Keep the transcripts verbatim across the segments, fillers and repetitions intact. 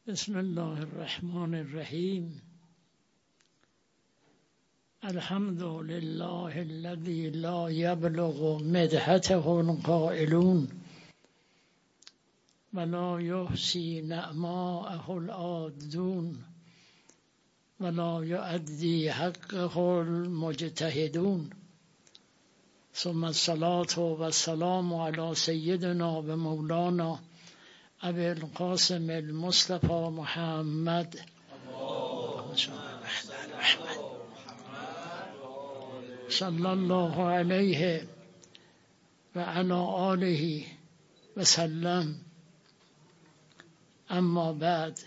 بسم الله الرحمن الرحیم. الحمد لله الذي لا يبلغ مدحته القائلون ولا يحصي نعماءه العادون ولا يؤدي حقه المجتهدون ثم الصلاة والسلام على سيدنا ومولانا ابي القاسم المصطفى محمد صلى الله عليه وعلى آله وسلم. اما بعد،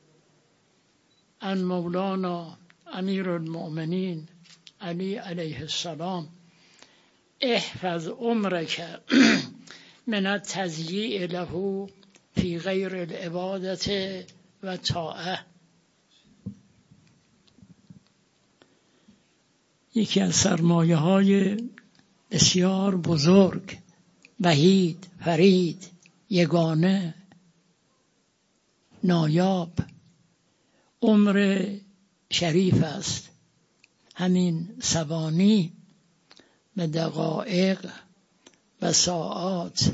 عن مولانا امیر المؤمنین علی علیه السلام: احفظ عمرك من التضییع له فی غیر العبادت و طاعه. یکی از سرمایه های بسیار بزرگ، وحید، فرید، یگانه، نایاب عمر شریف است. همین ثوانی و دقایق و ساعات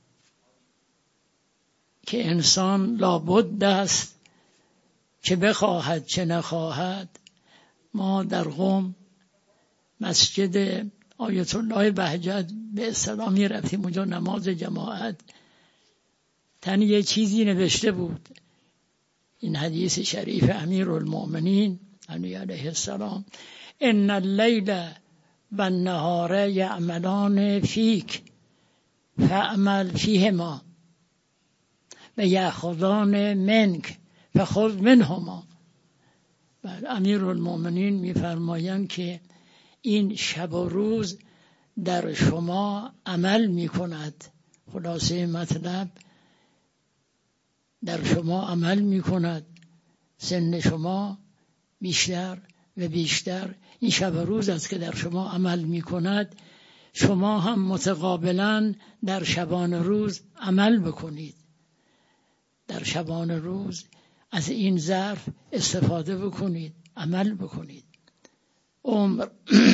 که انسان لابد است چه بخواهد چه نخواهد. ما در قم مسجد آیت الله بهجت به اصطلاح می رفتیم اونجا نماز جماعت. تن یه چیزی نوشته بود، این حدیث شریف امیرالمؤمنین علی علیه السلام: ان اللیل و النهار یعملان فیک فاعمل فیهما و یأخذان منک فخذ منهما. امیرالمؤمنین می‌فرمایند که این شب و روز در شما عمل می‌کند. خلاصه مطلب در شما عمل می‌کند. سن شما بیشتر و بیشتر این شب و روز است که در شما عمل می‌کند. شما هم متقابلاً در شبان روز عمل بکنید. در شبان روز از این ظرف استفاده بکنید، عمل بکنید. عمر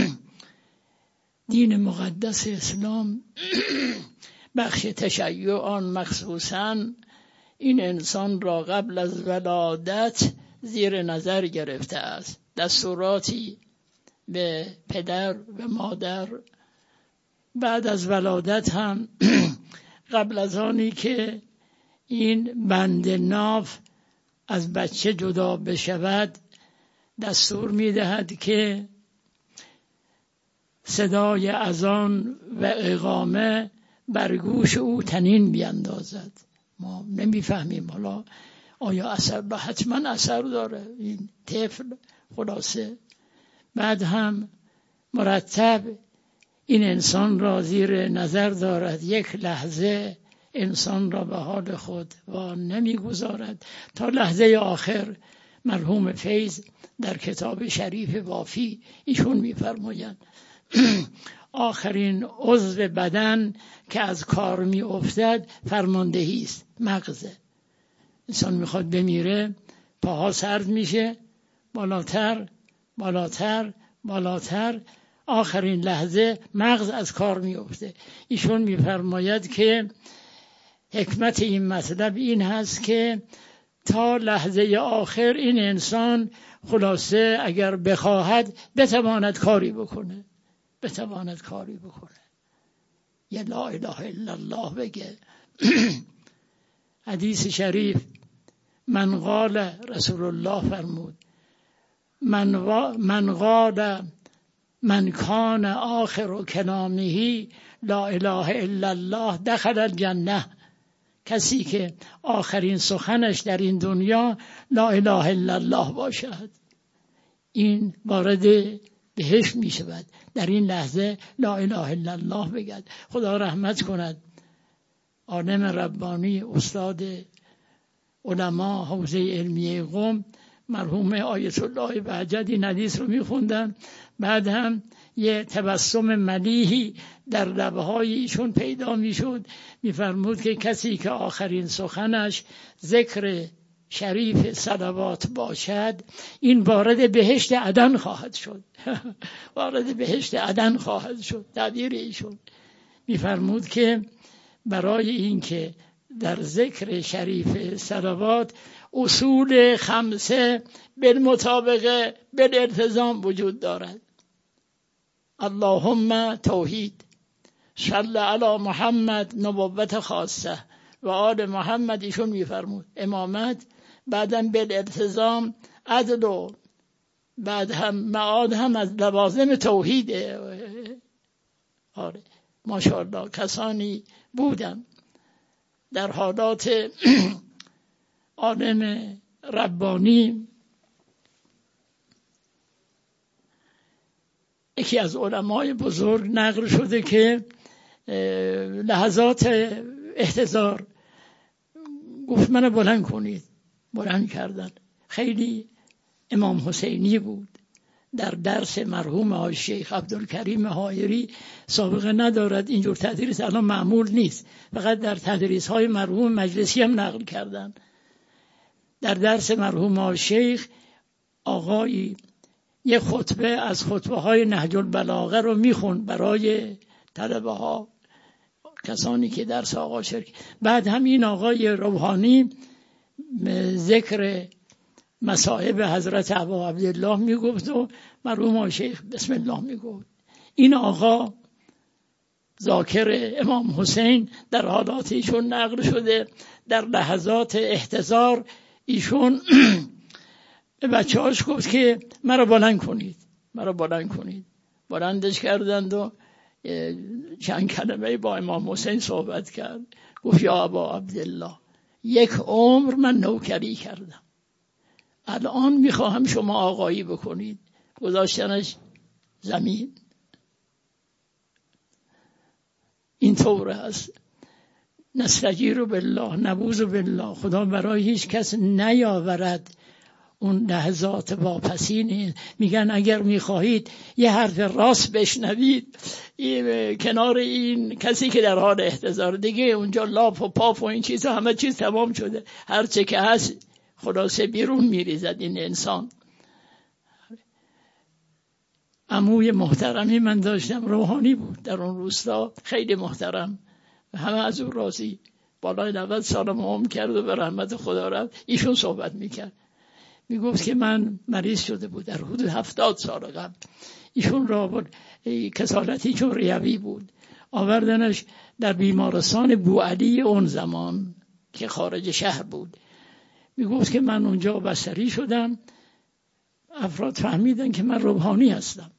دین مقدس اسلام بخش تشیع آن مخصوصاً این انسان را قبل از ولادت زیر نظر گرفته است. دستوراتی به پدر و مادر بعد از ولادت هم قبل از آنی که این بند ناف از بچه جدا بشود دستور می‌دهد که صدای اذان و اقامه بر گوش او طنین بیندازد. ما نمی‌فهمیم حالا آیا اثر داره؟ حتما اثر داره این طفل. خلاصه بعد هم مرتب این انسان را زیر نظر دارد، یک لحظه انسان را به حال خود و نمیگذارد تا لحظه آخر. مرحوم فیض در کتاب شریف وافی ایشون میفرمایند آخرین عضو بدن که از کار می افتد فرماندهی است، مغزه. انسان میخواد بمیره، پاها سرد میشه، بالاتر بالاتر بالاتر، آخرین لحظه مغز از کار می افته. ایشون میفرماید که حکمت این مطلب این هست که تا لحظه آخر این انسان خلاصه اگر بخواهد بتواند کاری بکنه، بتواند کاری بکنه. یه لا اله الا الله بگه. حدیث شریف: من قال، رسول الله فرمود، من, من قال من کان آخر کلامه لا اله الا الله دخل الجنه. کسی که آخرین سخنش در این دنیا لا اله الا الله باشد این وارد بهشت می شود. در این لحظه لا اله الا الله بگد. خدا رحمت کند عالم ربانی استاد علما حوزه علمی قم مرحوم آیت الله بهجت این حدیث رو می خوندن. بعد هم یه تبسم ملیحی در لبهای ایشون پیدا می شد. می فرمود که کسی که آخرین سخنش ذکر شریف صلوات باشد این وارد بهشت عدن خواهد شد. وارد بهشت عدن خواهد شد. تعبیر ایشون میفرمود که برای این که در ذکر شریف صلوات اصول خمسه بالمطابقه بالالتزام وجود دارد. اللهم توحید، صل علی محمد نبوت خاصه و آل محمد ایشون میفرمود امامت، بعداً بالالتزام عدل و بعد هم معاد هم از لوازم توحیده. آره ماشاءالله کسانی بودن در حالات عالم ربانی. یکی از علمای بزرگ نقل شده که لحظات احتضار گفت منو بلند کنید، بلند کردن. خیلی امام حسینی بود. در درس مرحوم آقای شیخ عبدالکریم حایری سابقه ندارد، اینجور تدریس الان معمول نیست، فقط در تدریس های مرحوم مجلسی هم نقل کردن. در درس مرحوم آقای شیخ آقایی یه خطبه از خطبه های نهج البلاغه رو میخوند برای طلبه ها، کسانی که درس آقا شرک. بعد هم این آقای روحانی ذکر مصائب حضرت ابا عبدالله میگفت و مرحوم آقای شیخ بسم الله میگفت. این آقا ذاکر امام حسین در حالات ایشون نقل شده در لحظات احتضار ایشون به بچه هاش گفت که مرا بلند کنید، مرا بلند کنید. بلندش کردند و چند کلمه با امام حسین صحبت کرد. گفت یا ابا عبدالله یک عمر من نوکری کردم، الان میخواهم شما آقایی بکنید. گذاشتنش زمین. این طوره هست. نستجیر بالله، نعوذ بالله. خدا برای هیچ کس نیاورد اون لحظات واپسین. میگن اگر میخواهید یه حرف راست بشنوید کنار این کسی که در حال احتضار، دیگه اونجا لاپ و پاپ و این چیزا همه چیز تمام شده، هر چه که هست خلاصه بیرون میریزد این انسان. عموی محترمی من داشتم، روحانی بود در اون روستا، خیلی محترم و همه از اون راضی. بالای نود سال عمر کرد و به رحمت خدا رفت. ایشون صحبت میکرد، میگفت که من مریض شده بود در حدود هفتاد سال قبل. ایشون را بود کسالتی چون ریوی بود، آوردنش در بیمارستان بوعلی اون زمان که خارج شهر بود. میگفت که من اونجا بستری شدم، افراد فهمیدن که من روحانی هستم.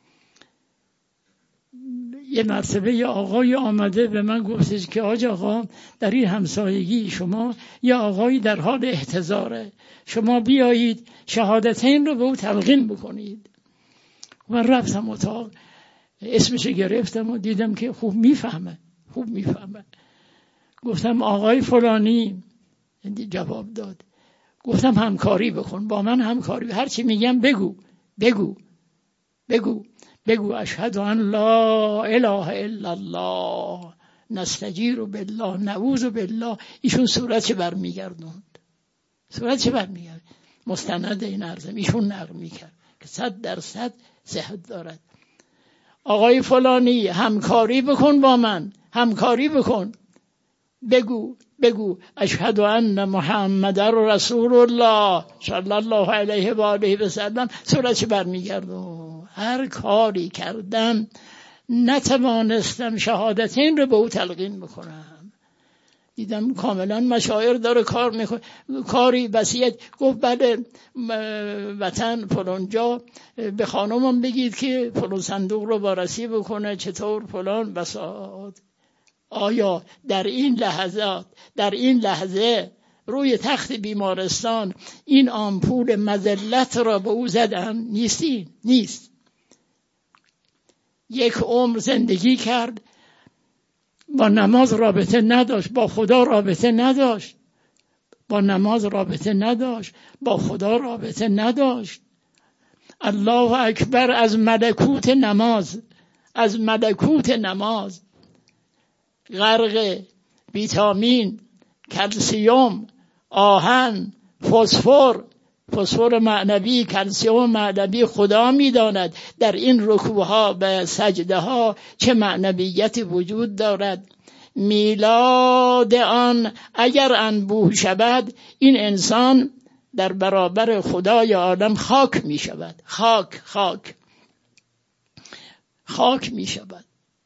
یه مرتبه یه آقای آمده به من گفتش که آج آقا در این همسایگی شما یه آقایی در حال احتضاره، شما بیایید شهادتین رو به او تلقین بکنید. من رفتم اتاق، اسمش گرفتم و دیدم که خوب میفهمه، خوب میفهمه. گفتم آقای فلانی، جواب داد. گفتم همکاری بکن با من، همکاری، هر چی میگم بگو بگو بگو بگو اشهد ان لا اله الا الله نستجیر بالله نعوذ بالله. ایشون صورتش برمیگردوند، صورتش برمیگرد. مستند این عرضم ایشون نقل میکرد که صد درصد صحت دارد. آقای فلانی همکاری بکن با من، همکاری بکن، بگو بگو اشهد ان محمد رسول الله صلی الله علیه و آله و سلم. صورتش برمیگردون. هر کاری کردم نتوانستم شهادتین رو به او تلقین بکنم. دیدم کاملا مشاعر داره کار میکنه، کاری وصیت. گفت بله وطن فلان جا به خانمم بگید که فلان صندوق رو وارسی بکنه، چطور فلان بساط. آیا در این لحظات، در این لحظه روی تخت بیمارستان این آمپول مذلت را به او زدن؟ نیستی، نیست. یک عمر زندگی کرد، با نماز رابطه نداشت، با خدا رابطه نداشت، با نماز رابطه نداشت، با خدا رابطه نداشت. الله اکبر از ملکوت نماز، از ملکوت نماز غرق ویتامین، کلسیوم، آهن، فسفر فسفر معنوی، کلسیم معنوی خدا میداند در این رکوعها و سجده ها چه معنویتی وجود دارد. میلاد آن اگر انبوه شود، این انسان در برابر خدای عالم خاک می شود. خاک خاک خاک می شود.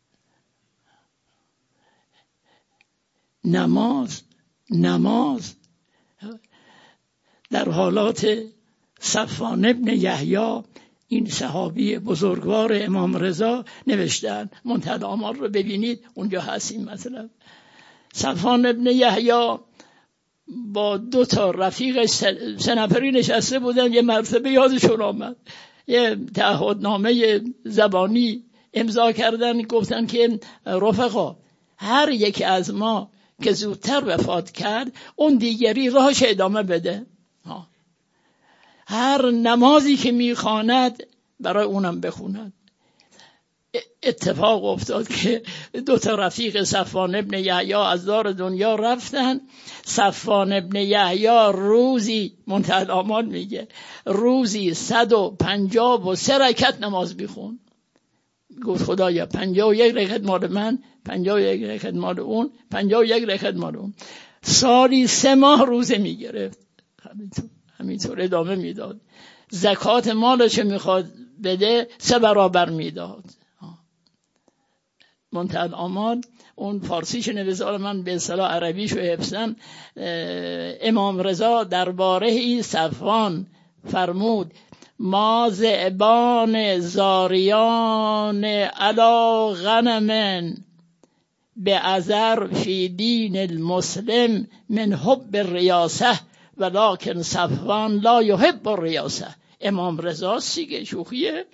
نماز نماز در حالات صفوان ابن یحیی، این صحابی بزرگوار امام رضا نوشتن، منتهی آمار رو ببینید اونجا هست این مطلب. صفوان ابن یحیی با دو تا رفیق سه نفری نشسته بودن، یه مرتبه یادشون آمد یه تعهدنامه زبانی امضا کردن، گفتن که رفقا هر یک از ما که زودتر وفات کرد اون دیگری راهش ادامه بده، ها. هر نمازی که میخواند برای اونم بخوند. اتفاق افتاد که دو تا رفیق صفوان ابن یحیی از دار دنیا رفتن. صفوان ابن یحیی روزی، منتهی الآمال میگه، روزی صد و پنجاه و سه رکعت نماز میخون. گفت خدایا پنجاه و یک رکعت مال من، پنجاه و یک رکعت مال اون، پنجاه و یک رکعت مال اون. سالی سه ماه روزه میگرفت، همینطور همینطور ادامه میداد. زکات مالش میخواد بده سه برابر میداد. منتهی الآمال اون فارسیش نوشته، من به اصطلاح عربیشو حفظم. امام رضا درباره این صفوان فرمود ما ذئبان زاریان علی غنم به اثر فی دین المسلم من حب الریاسه ولکن صفوان لا یحب الریاسه. امام رضا سیگه شوخیه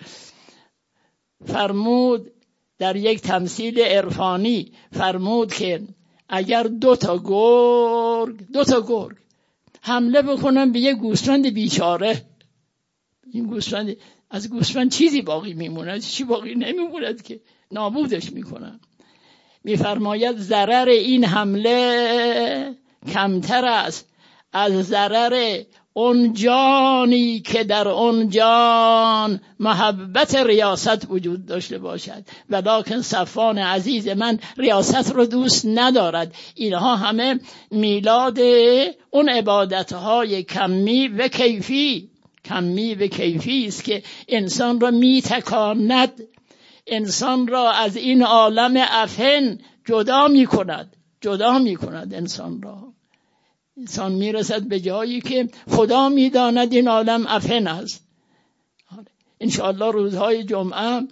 فرمود در یک تمثیل عرفانی، فرمود که اگر دو تا گرگ دو تا گرگ حمله بکنن به یک گوسفند بیچاره، این گوسفند، از گوسفند چیزی باقی میموند؟ چی باقی نمیموند که نابودش میکنن. میفرماید ضرر این حمله کمتر است از ضرر اون جانی که در اون جان محبت ریاست وجود داشته باشد. ولکن صفوان عزیز من ریاست رو دوست ندارد. اینها همه میلاد اون عبادتهای کمی و کیفی کمی و کیفی است که انسان را میتکاند، انسان را از این عالم افن جدا میکند جدا میکند انسان را. انسان میرسد به جایی که خدا میداند این عالم افن است. انشاءالله روزهای جمعه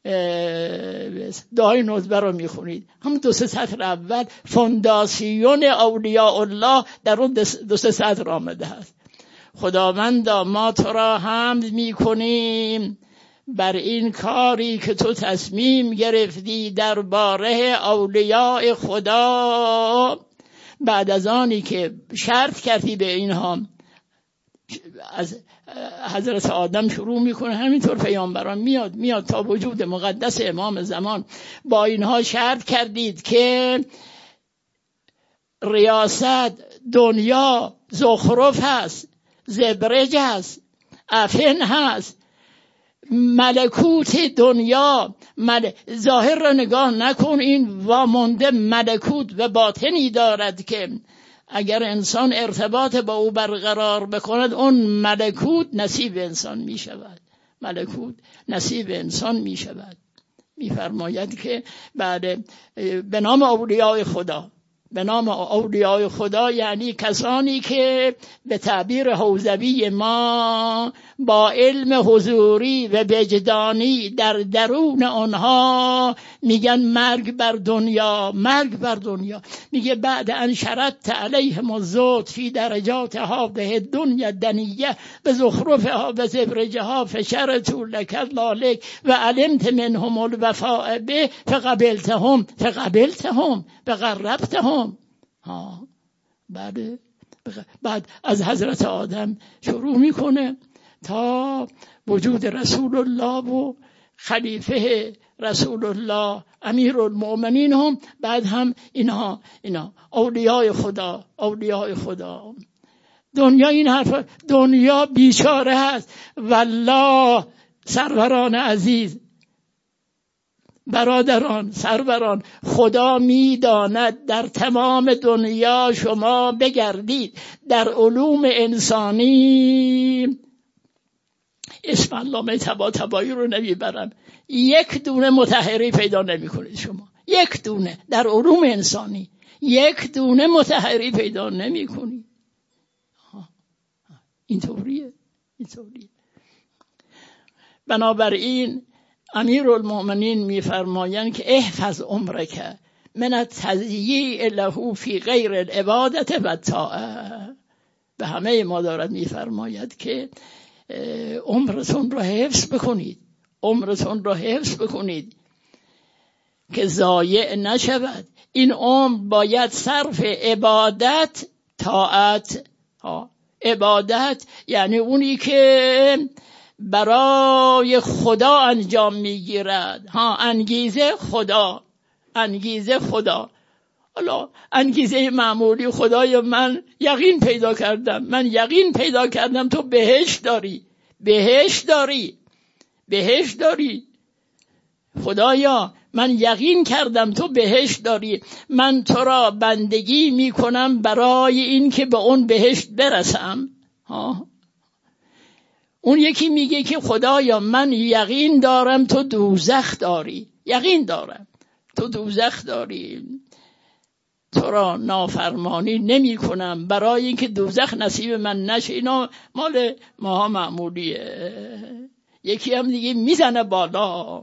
دعای نزبه رو میخونید، هم دو سه سطر اول فونداسیون اولیاء الله در اون دو سه سطر آمده است. خداوندا ما تو را حمد میکنیم بر این کاری که تو تصمیم گرفتی درباره اولیاء خدا، بعد از آنی که شرط کردی به اینها، از حضرت آدم شروع میکنه، همینطور پیامبران میاد میاد تا وجود مقدس امام زمان، با اینها شرط کردید که ریاست دنیا زخرف هست، زبرج هست، افن هست، ملکوت دنیا مل... ظاهر را نگاه نکن، این وامانده ملکوت و باطنی دارد که اگر انسان ارتباط با او برقرار بکند اون ملکوت نصیب انسان می شود، ملکوت نصیب انسان می شود. می فرماید که بعد به نام اولیاء خدا، به نام اولیاء خدا یعنی کسانی که به تعبیر حوزوی ما با علم حضوری و وجدانی در درون آنها میگن مرگ بر دنیا، مرگ بر دنیا. میگه بعد ان شرطت علیهم الزهد فی درجات هذه الدنیا دنیه به زخرفها و زبرجها فشرطوا لک ذلک و علمت منهم الوفاء به فقبلتهم فقبلتهم بقربتهم. ها بعد بعد از حضرت آدم شروع میکنه تا وجود رسول الله و خلیفه رسول الله امیر المؤمنین هم، بعد هم اینها اینا اولیاء خدا اولیاء خدا. دنیا این حرف، دنیا بیچاره هست. والله سروران عزیز، برادران، سروران، خدا میداند در تمام دنیا شما بگردید در علوم انسانی، اسم علامه طباطبایی رو نمیبرم، یک دونه مطهری پیدا نمی کنید شما، یک دونه در علوم انسانی یک دونه مطهری پیدا نمی کنید. اینطوریه اینطوریه. بنابراین امیرالمؤمنین میفرمایند که احفظ عمرک من التضییع له فی غیر العبادت و طاعه. به همه ما دارد میفرماید که عمرتون رو حفظ بکنید، عمرتون رو حفظ بکنید که ضایع نشود. این عمر باید صرف عبادت، طاعت ها. عبادت یعنی اونی که برای خدا انجام میگیرد، ها، انگیزه خدا، انگیزه خدا. حالا انگیزه معمولی، خدای من یقین پیدا کردم، من یقین پیدا کردم تو بهشت داری، بهشت داری، بهشت داری. خدایا من یقین کردم تو بهشت داری، من تو را بندگی میکنم برای این که به اون بهشت برسم. ها. اون یکی میگه که خدایا من یقین دارم تو دوزخ داری، یقین دارم تو دوزخ داری، تو را نافرمانی نمی کنم برای اینکه دوزخ نصیب من نشه. اینا مال ماها معمولیه. یکی هم دیگه میزنه بالا،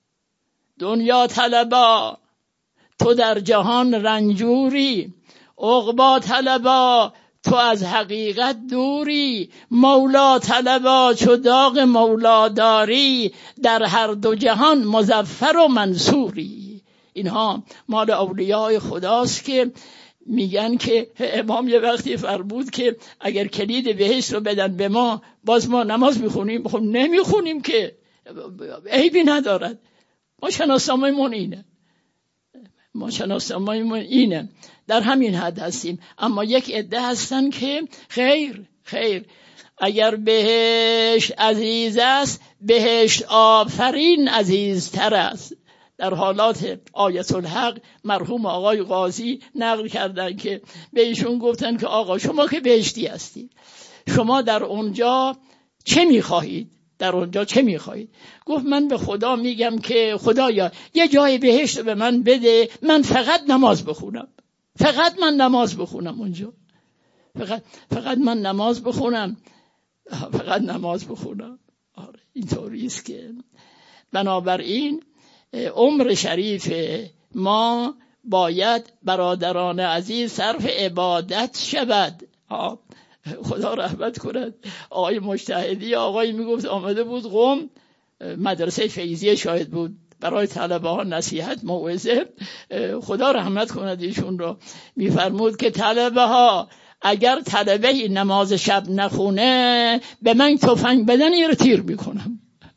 دنیا طلبا تو در جهان رنجوری، عقبا طلبا تو از حقیقت دوری، مولا طلبا چو داغ مولا داری، در هر دو جهان مظفر و منصوری. اینها مال اولیاء خداست که میگن که امام یه وقتی فرمود که اگر کلید بهشت رو بدن به ما باز ما نماز میخونیم. خب نمیخونیم که عیبی ندارد، ما شناسنامه‌مون اینه، ما شناسنامه‌مون اینه، در همین حد هستیم. اما یک عده هستن که خیر خیر، اگر بهشت عزیز است بهشت آفرین عزیزتر است. در حالات آیت الحق مرحوم آقای قاضی نقل کردن که به ایشون گفتن که آقا شما که بهشتی هستی، شما در اونجا چه میخواهید؟ در اونجا چه میخواهید؟ گفت من به خدا میگم که خدایا یه جای بهشت به من بده، من فقط نماز بخونم، فقط من نماز بخونم اونجا، فقط فقط من نماز بخونم، فقط نماز بخونم. آره اینطوری است که بنابراین عمر شریف ما باید برادران عزیز صرف عبادت شود. خدا رحمت کند آقای مجتهدی، آقای میگفت آمده بود قم، مدرسه فیضیه شاید بود، برای طلبه ها نصیحت موعظه، خدا رحمت کند ایشون رو، میفرمود که طلبه ها اگر طلبه نماز شب نخونه به من تفنگ بدن این رو تیر میکنم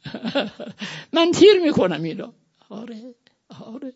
من تیر میکنم این رو. آره آره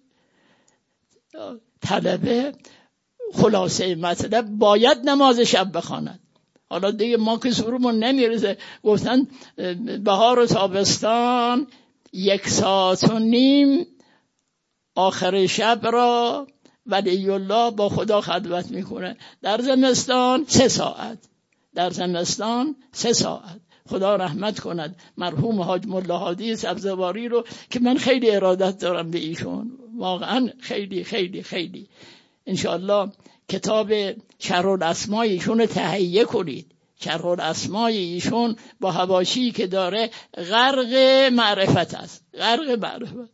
طلبه خلاصه مطلب باید نماز شب بخواند. حالا دیگه ما که زورمون نمیرسه، گفتن بهار و تابستان یک ساعت و نیم آخر شب را ولی الله با خدا خلوت میکنه، در زمستان سه ساعت، در زمستان سه ساعت. خدا رحمت کند مرحوم حاج ملا هادی سبزواری رو که من خیلی ارادت دارم به ایشون، واقعا خیلی خیلی خیلی. انشاءالله کتاب شرح الاسماء ایشون تهیه کنید. شرح الاسماء ایشون با حواشی که داره غرق معرفت است، غرق معرفت.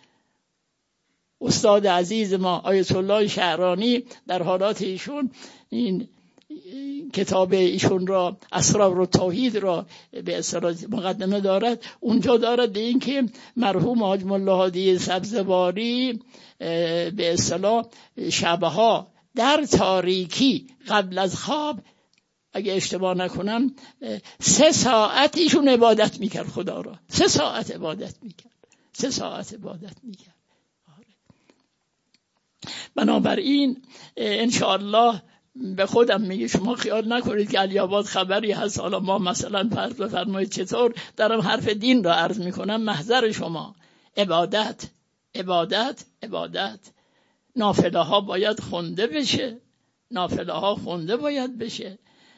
استاد عزیز ما آیت الله شعرانی در حالات ایشون این کتاب ایشون را اسرار التوحید را به اصطلاح مقدمه دارد، اونجا دارد این که مرحوم حاج ملا هادی سبزواری به اصطلاح شبها در تاریکی قبل از خواب اگه اشتباه نکنم سه ساعت ایشون عبادت میکرد خدا را، سه ساعت عبادت میکرد، سه ساعت عبادت میکرد. بنابراین انشاءالله به خودم میگه شما خیال نکنید که علی آباد خبری هست، حالا ما مثلا فرض بفرمایید چطور دارم حرف دین را عرض میکنم، محضر شما عبادت عبادت عبادت نافله ها باید خونده بشه، نافله ها خونده باید بشه.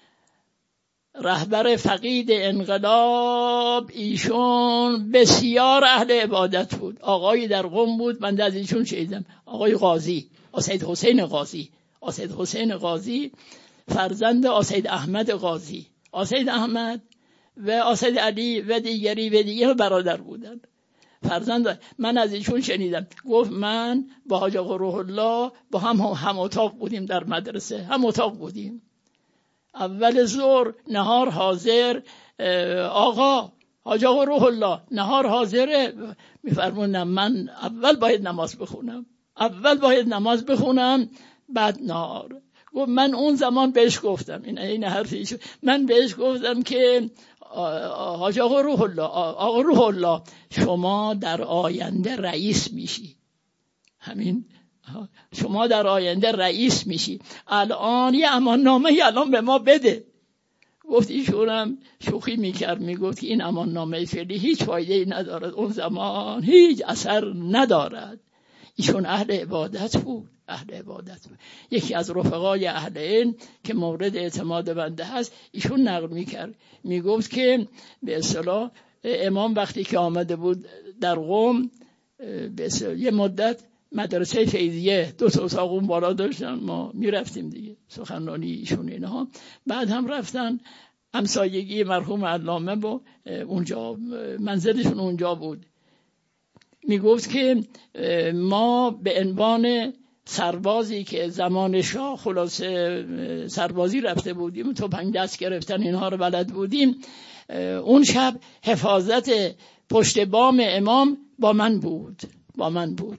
رهبر فقید انقلاب ایشون بسیار اهل عبادت بود. آقایی در قم بود، من از ایشون شنیدم، آقای قاضی، اسید حسین قاضی، اسید حسین قاضی فرزند اسید احمد قاضی، اسید احمد و اسید علی و دیگری و دیگه برادر بودن، فرزند. من از ایشون شنیدم، گفت من با حاج آقا روح الله با هم هم اتاق بودیم در مدرسه، هم اتاق بودیم. اول ظهر نهار حاضر، آقا حاج آقا روح الله نهار حاضره، میفرمونم من اول باید نماز بخونم، اول باید نماز بخونم بعد نهار. گفت من اون زمان بهش گفتم، این این حرفی شد، من بهش گفتم که حاج آقا روح الله، آقا روح الله شما در آینده رئیس میشی، همین شما در آینده رئیس میشی، الان یه اماننامه الان به ما بده. گفت ایشونم شوخی میکرد، میگفت که این اماننامه فعلی هیچ فایده ای ندارد، اون زمان هیچ اثر ندارد. ایشون اهل عبادت بود، اهل عبادت بود. یکی از رفقای اهل علم که مورد اعتماد بنده هست، ایشون نقل میکرد، میگفت که به اصطلاح امام وقتی که آمده بود در قم، به اصطلاح یه مدت مدرسه فیضیه دو تا اتاق اون بالا داشتن، ما میرفتیم دیگه سخنرانی ایشون اینها. بعد هم رفتن همسایگی مرحوم علامه با اونجا منزلشون اونجا بود. میگفت که ما به عنوان سربازی که زمان شاه خلاصه سربازی رفته بودیم، تفنگ دست گرفتن اینها رو بلد بودیم، اون شب حفاظت پشت بام امام با من بود، با من بود.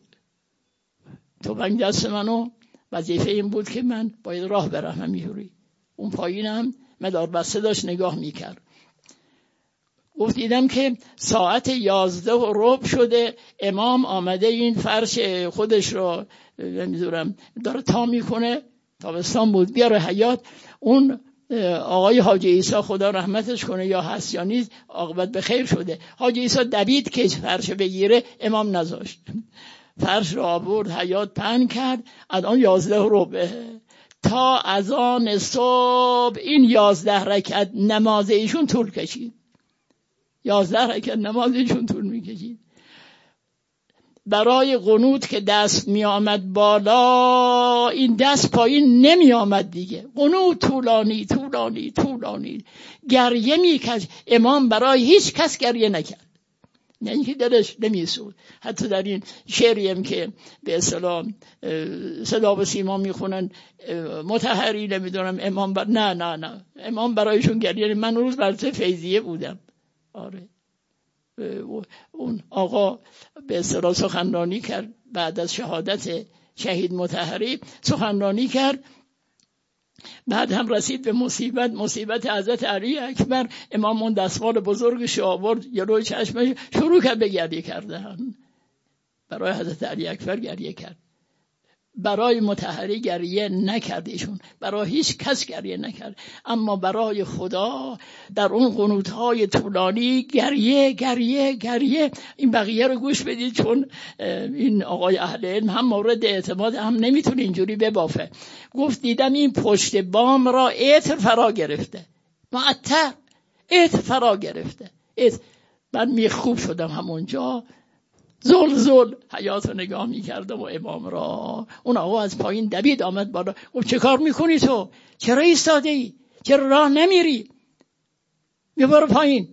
تفنگ دست منو وظیفه این بود که من باید راه برم همینجوری، اون پایینم مدار بسته داشت نگاه میکرد. گفت دیدم که ساعت یازده و ربع شده، امام آمده این فرش خودش رو نمیدونم داره تا میکنه، تابستان بود بیاره حیاط. اون آقای حاجی عیسی خدا رحمتش کنه یا هست یا نیست، عاقبت به خیر شده، حاجی عیسی دوید که فرش بگیره، امام نذاشت، فرش رو آورد حیاط پهن کرد. الان یازده و ربع تا اذان صبح این یازده رکعت نماز ایشون طول کشید، یازده رکعت نماز ایشون طول میکشید. برای قنوت که دست می آمد بالا، این دست پایین نمی آمد دیگه. قنوت طولانی طولانی طولانی گریه می کشید. امام برای هیچ کس گریه نکرد، نه اینکه دلش نمی سود. حتی در این شعری هم که به اصطلاح صدا و سیما می خونن مطهری نمیدونم امام بر... نه نه نه امام برایشون گریه. من روز برای فیضیه بودم، آره، اون آقا به اصطلاح سخنرانی کرد بعد از شهادت شهید مطهری، سخنرانی کرد. بعد هم رسید به مصیبت، مصیبت حضرت علی اکبر. امام اون دستمال بزرگش آورد جلوی چشمش، شروع کرد به گریه کردن. برای حضرت علی اکبر گریه کرد، برای مطهری گریه نکرد ایشون، برای هیچ کس گریه نکرد، اما برای خدا در اون قنوت‌های طولانی گریه گریه گریه. این بقیه رو گوش بدید، چون این آقای اهل علم هم مورد اعتماد، هم نمیتونه اینجوری ببافه. گفت دیدم این پشت بام را عطر فرا گرفته، معطر عطر فرا گرفته. من میخوب شدم همونجا، زل زل حیات رو نگاه میکردم و امام را. اون آقا از پایین دوید آمد بالا، گفت چه کار میکنی تو؟ چرا ایستاده ای؟ چرا راه نمیری؟ میبار پایین.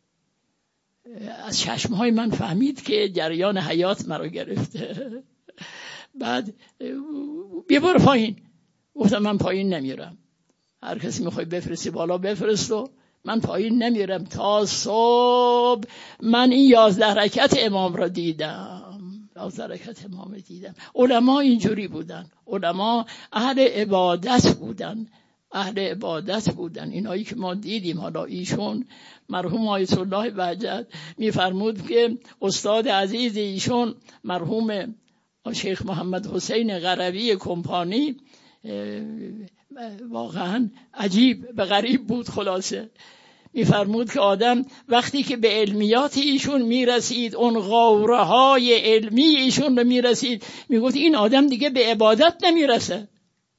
از چشمهای من فهمید که جریان حیات مرا گرفته. بعد بیبار پایین. گفتم من پایین نمیرم، هر کسی میخوای بفرستی بالا بفرستو، من پایین نمیرم تا صبح. من این یازده رکعت امام را دیدم، یازده رکعت امام دیدم. علما اینجوری بودن، علما اهل عبادت بودن، اهل عبادت بودن. اینایی که ما دیدیم، حالا ایشون مرحوم آیت الله بهجت میفرمود که استاد عزیز ایشون مرحوم شیخ محمد حسین قروی کمپانی واقعا عجیب به غریب بود. خلاصه میفرمود که آدم وقتی که به علمیات ایشون میرسید، اون غوره های علمی ایشون رو میرسید، میگفت این آدم دیگه به عبادت نمیرسه.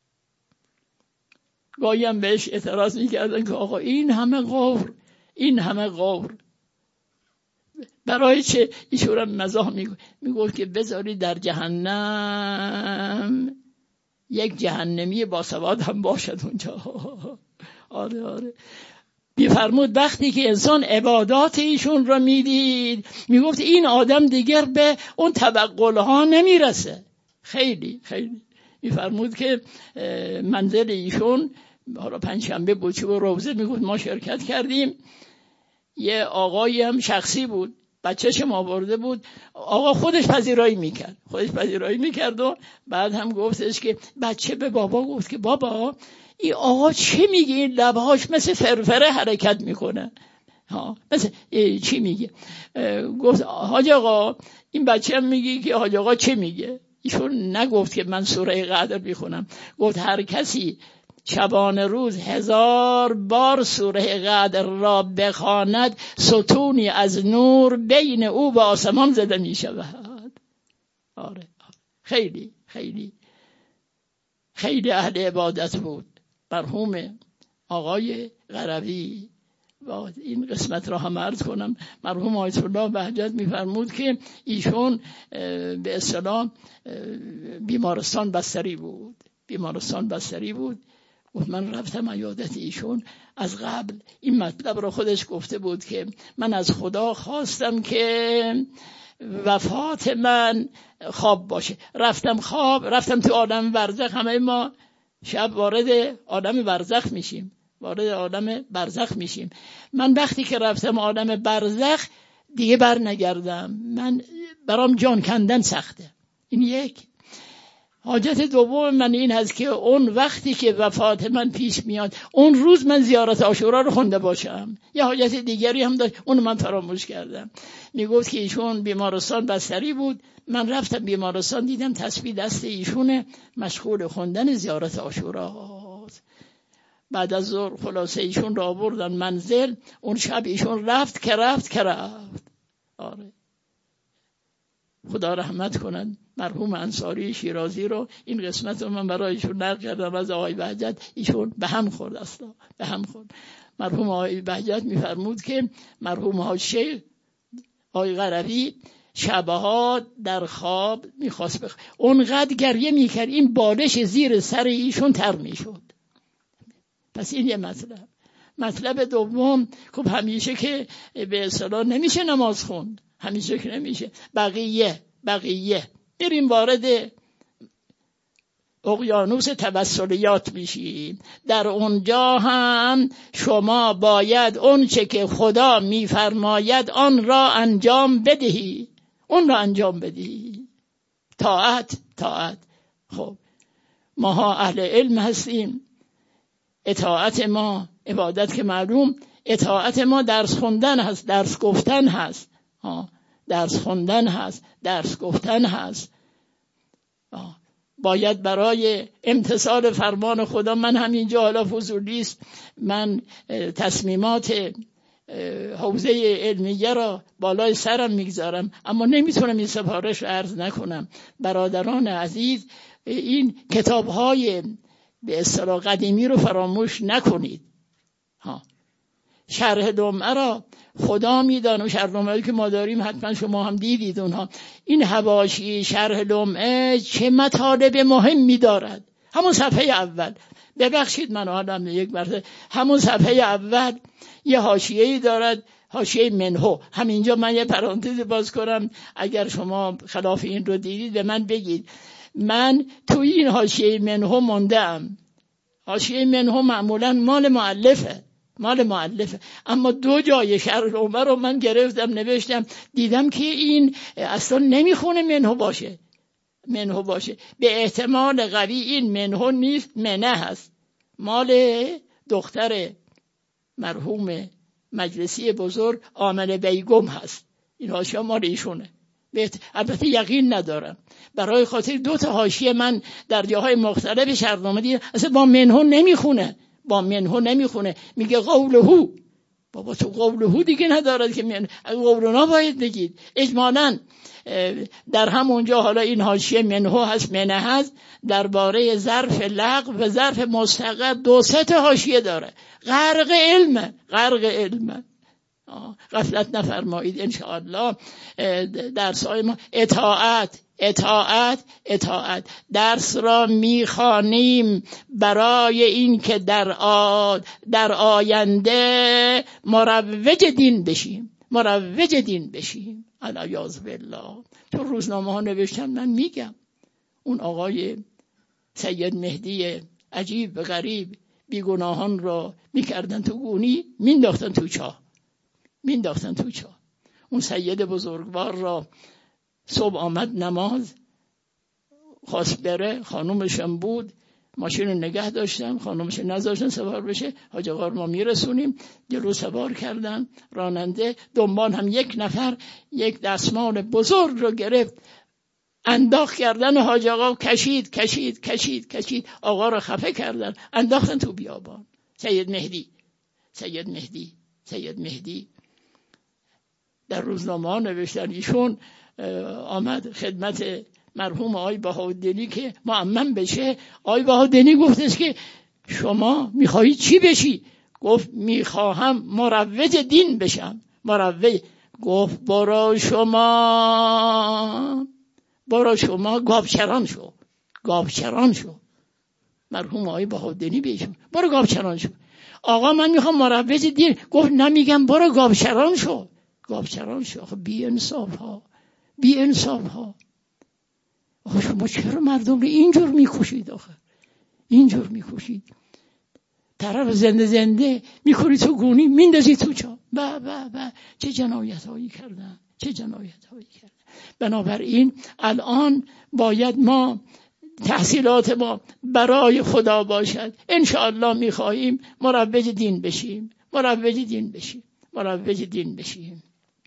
گاهی هم بهش اعتراض میکردن که آقا این همه غور، این همه غور برای چه؟ ایشون هم مزاح میگفت که بذاری در جهنم یک جهنمی باسواد هم باشد اونجا. آره آره. میفرمود وقتی که انسان عبادات ایشون را میدید، میگفت این آدم دیگر به اون توقلها نمیرسه. خیلی خیلی میفرمود که منزل ایشون حالا پنجشنبه بود چه و روزه، میگفت ما شرکت کردیم. یه آقایی هم شخصی بود، بچه‌ش هم آورده بود. آقا خودش پذیرایی میکرد خودش پذیرایی میکرد و بعد هم گفتش که بچه به بابا گفت که بابا این آقا چی میگه؟ این لبهاش مثل فرفره حرکت میکنه. ها مثل چی میگه؟ گفت حاج آقا این بچه هم میگه که حاج آقا چی میگه؟ ایشون نگفت که من سوره قدر میخونم، گفت هر کسی شبانه روز هزار بار سوره قدر را بخواند ستونی از نور بین او و آسمان زده می شود. آره خیلی خیلی خیلی اهل عبادت بود مرحوم آقای قروی. و این قسمت را هم عرض کنم، مرحوم آیت الله بهجت میفرمود که ایشون به اصطلاح بیمارستان بستری بود بیمارستان بستری بود و من رفتم عیادت ایشون. از قبل این مطلب رو خودش گفته بود که من از خدا خواستم که وفات من خواب باشه. رفتم خواب، رفتم تو عالم برزخ. همه ما شب وارد عالم برزخ میشیم وارد عالم برزخ میشیم. من وقتی که رفتم عالم برزخ دیگه بر نگردم، من برام جان کندن سخته. این یک. حاجت دوم من این هست که اون وقتی که وفات من پیش میاد، اون روز من زیارت عاشورا رو خونده باشم. یه حاجت دیگری هم داشت، اون من فراموش کردم. میگفت که ایشون بیمارستان بستری بود، من رفتم بیمارستان دیدم تسبیح دست ایشونه، مشغول خوندن زیارت عاشورا. بعد از ظهر خلاصه ایشون را آوردن منزل. اون شب ایشون رفت که رفت که رفت. آره خدا رحمت کنند مرحوم انصاری شیرازی رو. این قسمت رو من برایشون نقل کردم از آقای بهجت. ایشون به هم خورد، اصلا به هم خورد. مرحوم آقای بهجت میفرمود که مرحوم ها شیخ آقای قروی شبها در خواب میخواست بخ... اونقدر گریه میکرد این بالش زیر سر ایشون تر میشد. پس این یه مطلب. مطلب دوم، خب همیشه که به اصطلاح نمیشه نماز خوند، همیشه که نمیشه. بقیه بقیه بریم وارد اقیانوس توسلیات میشیم. در اونجا هم شما باید اون چه که خدا میفرماید آن را انجام بدهی، اون را انجام بدهی. طاعت طاعت. خب ماها اهل علم هستیم، اطاعت ما عبادت که معلوم، اطاعت ما درس خوندن هست، درس گفتن هست. ها درس خوندن هست، درس گفتن هست. آه. باید برای امتثال فرمان خدا، من همینجا حالا فضولیست، من تصمیمات حوزه علمیه را بالای سرم میگذارم، اما نمیتونم این سفارش رو عرض نکنم. برادران عزیز، این کتاب‌های به اصطلاح قدیمی رو فراموش نکنید. ها شرح لمعه را خدا میدانه، و شرح لمعه که ما داریم حتما شما هم دیدید اونها. این حواشی شرح لمعه چه مطالب مهمی دارد. همون صفحه اول، ببخشید من آدم یک مرتبه، همون صفحه اول یه حاشیه‌ای دارد، حاشیه منهو. همینجا من یه پرانتز باز کنم، اگر شما خلاف این رو دیدید به من بگید. من تو این حاشیه منهو موندم. حاشیه منهو معمولا مال مؤلفه مال مؤلفه اما دو جای شرح لمعه رو من گرفتم نوشتم، دیدم که این اصلا نمیخونه منهو باشه منهو باشه به احتمال قوی این منهو نیست، منه هست، مال دختر مرحوم مجلسی بزرگ آمنه بیگم هست. این حاشیه مال ایشونه. البته یقین ندارم. برای خاطر دو تا حاشیه من در جاهای مختلف شرحنامه دیدم اصلا با منهو نمیخونه، با منهو نمیخونه، میگه قولهو. بابا تو قولهو دیگه ندارد که من قولنا باید بگید. اجمالاً در همونجا حالا این حاشیه منهو هست منه هست درباره ظرف لغو و ظرف مستقر دو سه تا حاشیه داره. غرق علم، غرق علم. غفلت نفرمایید انشاءالله. درس‌های ما اطاعت اطاعت اطاعت درس را میخوانیم برای این که در آ... در آینده مروج دین بشیم، مروج دین بشیم. علیاذ بالله. تو روزنامه ها نوشتن، من میگم اون آقای سید مهدی عجیب و غریب بیگناهان را میکردن تو گونی، مینداختن تو چاه، مینداختن تو چاه. اون سید بزرگوار را صبح آمد نماز خواست بره، خانومشم بود، ماشین رو نگه داشتن، خانومش نذاشتن سوار بشه. حاج آقا ما میرسونیم، جلو سوار کردن، راننده دنبال هم یک نفر یک دستمال بزرگ رو گرفت، انداخت کردن حاج آقا، کشید کشید کشید کشید، آقا رو خفه کردن، انداختن تو بیابان. سید مهدی سید مهدی سید مهدی در روزنامه ها نوشتن ایشون آمد خدمت مرحوم آقای بهاءالدینی که معمم بشه. آقای بهاءالدینی گفتش که شما میخوایی چی بشی؟ گفت میخواهم مروج دین بشم. مروج. گفت برو شما برو شما گاوچران شو، گاوچران شو. مرحوم آقای بهاءالدینی بهشون برو گاوچران شو. آقا من میخوام مروج دین. گفت نمیگم برو گاوچران شو، گاوچران شو. آخه بی انصاف ها، بی انصاف ها. آخه شما چرا مردم رو اینجور میکشید؟ آخه اینجور میکشید، طرف زنده زنده میکنی تو گونی، میندازی تو چاه. با با با چه جنایت هایی کردن، چه جنایت هایی کردن. بنابراین الان باید ما تحصیلات ما برای خدا باشد. انشاءالله میخواهیم مروج دین بشیم، مروج دین بشیم، مروج دین بشیم.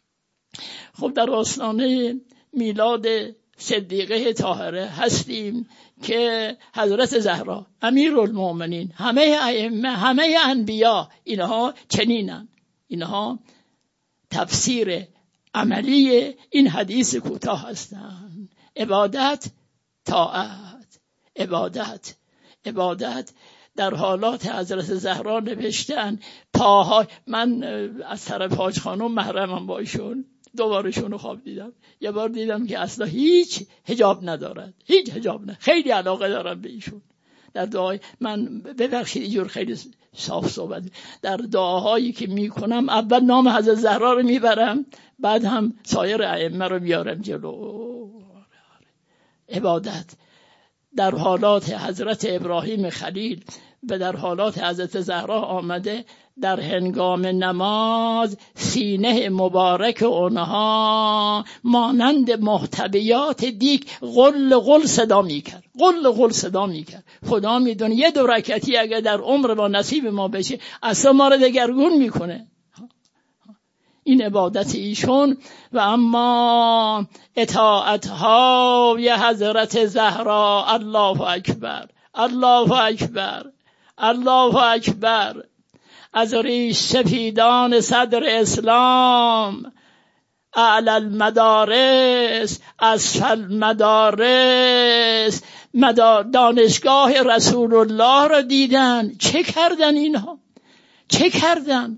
خب در آستانه میلاد صدیقه طاهره هستیم که حضرت زهرا امیرالمومنین، همه ائمه، همه انبیا اینها چنینن. اینها تفسیر عملی این حدیث کوتاه هستند. عبادت، طاعت، عبادت، عبادت. در حالات حضرت زهرا نوشتن پاهای من از طرف حاج خانم محرمم با ایشون، دوبارشون رو خواب دیدم. یه بار دیدم که اصلا هیچ حجاب ندارد، هیچ حجاب نه، خیلی علاقه دارم به ایشون. در دعای من ببخشید اینجور خیلی صاف صحبت، در دعاهایی که میکنم اول نام حضرت زهرا رو میبرم، بعد هم سایر ائمه رو میارم جلو. عبادت در حالات حضرت ابراهیم خلیل و در حالات حضرت زهرا آمده در هنگام نماز سینه مبارک اونها مانند محتویات دیگ قل قل صدا میکرد، قل قل صدا میکرد. خدا میدونه یه دو رکعتی اگر در عمر با نصیب ما بشه اصلا ما رو دگرگون میکنه. این عبادت ایشون. و اما اطاعت های حضرت زهرا، الله اکبر، الله اکبر، الله اکبر. از ریش سفیدان صدر اسلام، اعلی المدارس، اسفل مدارس، دانشگاه رسول الله را دیدن. چه کردن اینها؟ چه کردن؟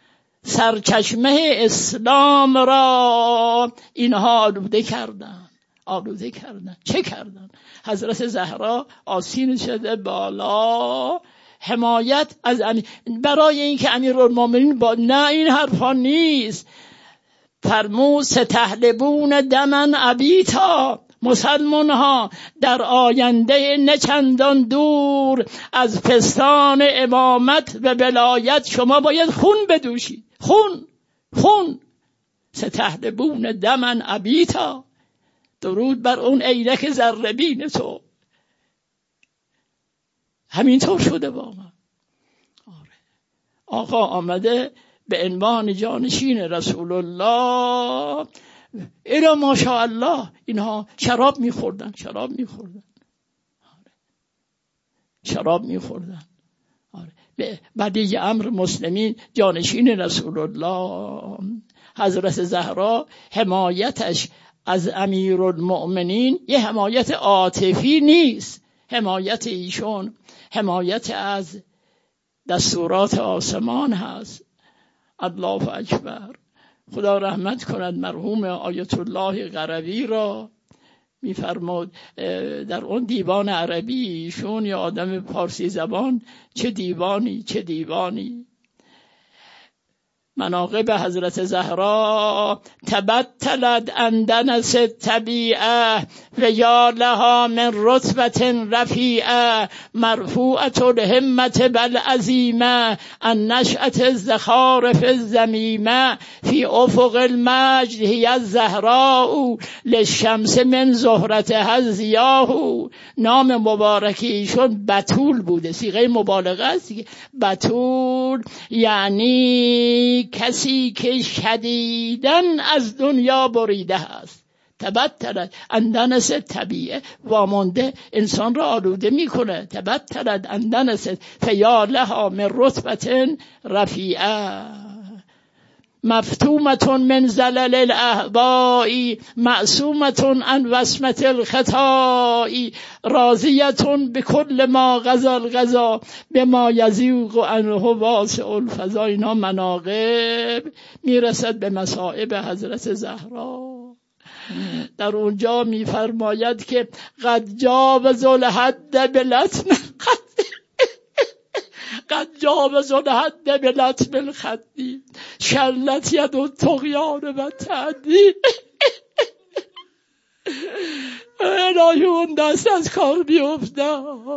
سرچشمه اسلام را اینها آلوده کردن، آلوده کردن. چه کردن؟ حضرت زهرا آسین شده بالا، حمایت از امیر، برای اینکه امیرالمومنین با نه این حرفا نیست. فرمود ستحلبون دمن ابیتا، مسلمان ها در آینده نه چندان دور از پستان امامت و ولایت شما باید خون بدوشید، خون خون. ستحلبون دمن ابیتا. درود بر اون عینک ذره بین تو. همینطور شده واقعا. آقا آمده به عنوان جانشین رسول الله اینا ماشاءالله اینها شراب میخوردن شراب میخوردن شراب میخوردن ولی امر مسلمین جانشین رسول الله حضرت زهرا حمایتش از امیرالمؤمنین یه حمایت عاطفی نیست، حمایت ایشون حمایت از دستورات آسمان هست. الله اکبر. خدا رحمت کند مرحوم آیت الله قروی را. میفرمود در اون دیوان عربی ایشون یا آدم پارسی زبان چه دیوانی چه دیوانی. مناقب حضرت زهرا تبتلد اندنس الطبیعه و یا لها من رتبة رفیعه مرفوعة الهمة بالعزیمه النشأة الزخارف الزمیمه فی افق المجد هی الزهراء للشمس من زهرتها الضیاء. نام مبارکیشون بتول بوده، صیغه مبالغه است. بتول یعنی کسی که شدیدن از دنیا بریده است. تبتلد اندنس طبیعه وامانده انسان را آلوده میکنه. تبتلد اندنس فیا لها من رتبة رفیعه مفتومة من زلل الاهواء معصومة عن وسمة الخطاء راضیة بكل ما غزا الغزا بما یذوق عنه واسع الفضا. اینا مناقب میرسد به مصائب حضرت زهرا. در اونجا میفرماید که قد جاوز الحد بلطم قد جاوز الحد بلطم الخدی شلت ید الطغیان و تعدی. الهی اون دست از کار بیفته.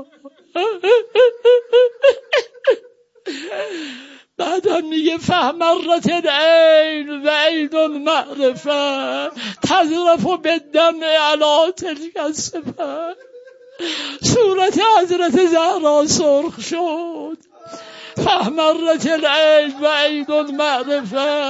بعدم میگه فهمرت العین و عین المعرفه تذرف بالدم علی تلک الصفه. صورت حضرت زهرا سرخ شد. فهمرت العین و عین المعرفه.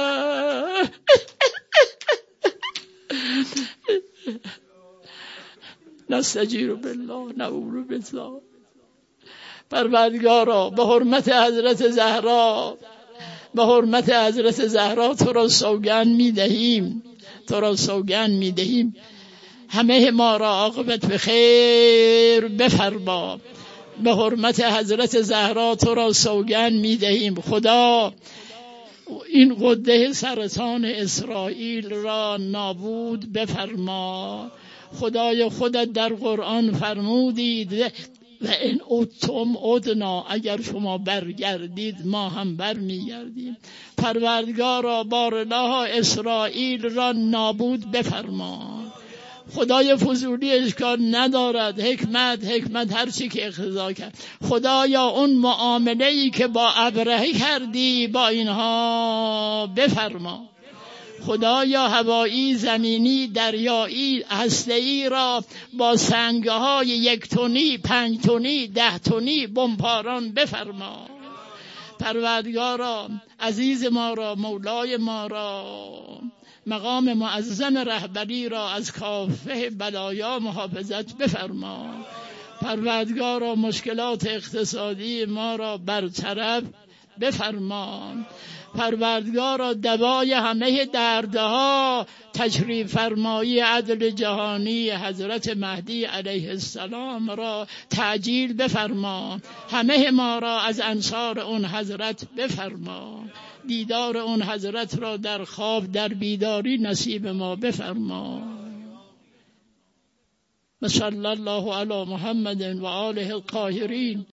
نستجیر بالله نعوذ بالله. پروردگارا به حرمت حضرت زهرا به حرمت حضرت زهرا تو را سوگند میدهیم تو را سوگند میدهیم همه ما را عاقبت به خیر بفرما. به حرمت حضرت زهرا تو را سوگند میدهیم خدا این قده سرطان اسرائیل را نابود بفرما. خدای خودت در قرآن فرمودید و این اتم ادنا، اگر شما برگردید ما هم برمیگردیم. پروردگارا بارالله اسرائیل را نابود بفرما. خدای فضولی اشکال ندارد، حکمت حکمت هر چی که اقتضا کرد. خدایا اون معامله‌ای که با ابرهه کردی با اینها بفرما. خدایا هوایی، زمینی، دریایی، هسته‌ای را با سنگ‌های یک تنی، پنج تنی، ده تنی بمباران بفرما. پروردگارا عزیز ما را، مولای ما را، مقام معظم رهبری را از کافه بلایا محافظت بفرما. پروردگارا مشکلات اقتصادی ما را برطرف بفرما. پروردگارا دوای همه دردها تشریف فرمایی عدل جهانی حضرت مهدی علیه السلام را تعجیل بفرما. همه ما را از انصار اون حضرت بفرما. دیدار اون حضرت را در خواب در بیداری نصیب ما بفرما. صلی الله علی محمد و آله الطاهرین